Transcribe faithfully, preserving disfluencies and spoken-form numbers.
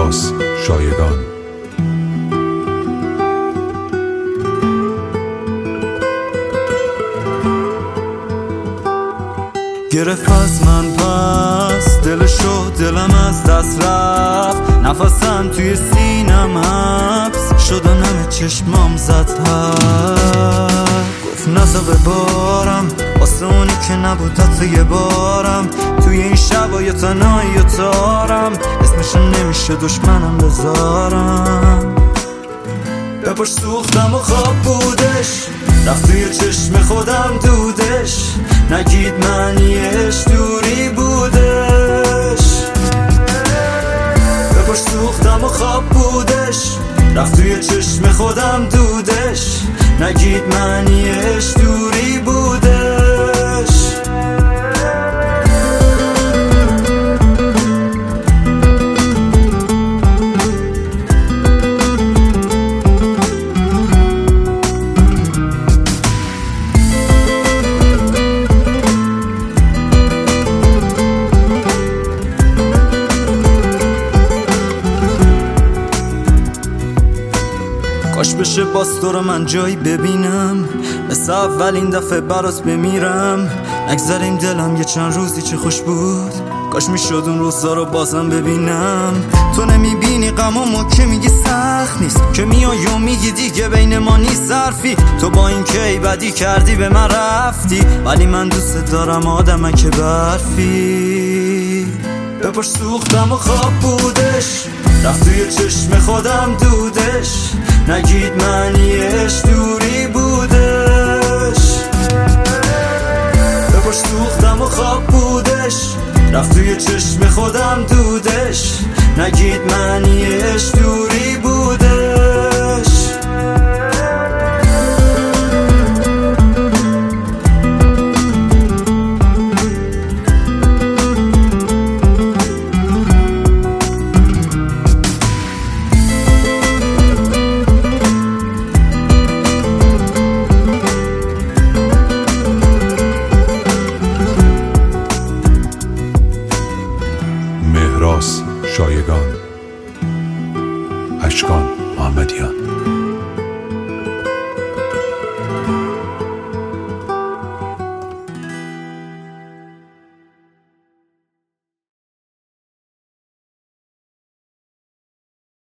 الیاس شایگان. گرفت از من پس دلشو، دلم از دست رفت، نفسم توی سینم حبس شدن، همه چشمام زد پر. گفت نزا ببارم واسه اونی که نبود حتی یه بارم، توی این شبای تنهایی و تارم، اسمشو نمیشه دشمنم بذارم. بپرس سوختم و خواب بودش، رفت توی چشم خودم دودش، نگید معنیش دوری بودش. بپرس سوختم و خواب بودش، رفت توی چشم خودم دودش، نگید معنیش دوری بودش. کاش بشه باز تو رو من جایی ببینم، مثل اولین دفعه برات بمیرم. نگذاریم دلم یه چند روزی چه خوش بود، کاش میشد اون روزا رو بازم ببینم. تو نمیبینی غمامو که میگی سخت نیست، که میای و میگی دیگه بین ما نیست حرفی. تو با این که ای بدی کردی به من رفتی، ولی من دوست دارم آدمه که برفی. بپرس سوختم و خواب بودش، رفت توی چشم خودم دودش، نگید معنیش دوری بودش. بپرس سوختم و خواب بودش، رفت توی چشم خودم دودش، نگید معنیش دوری